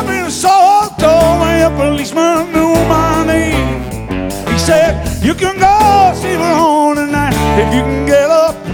been so told me a policeman knew my name. He said, you can go see her on tonight if you can get up